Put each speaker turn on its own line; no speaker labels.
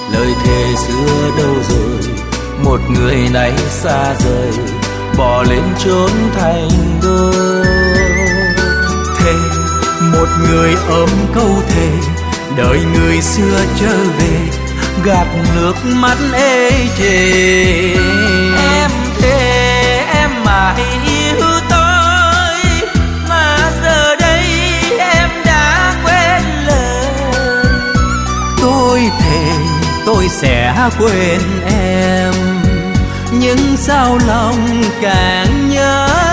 lời thề xưa đâu rồi, một người này xa rời, bỏ lên chốn thành đô.
Thề một người ôm câu thề, đợi người xưa trở về, gạt nước mắt ê chề.
Em thề em mãi yêu tôi, mà giờ đây em đã quên lời.
Tôi thề tôi sẽ quên em, nhưng sao lòng càng nhớ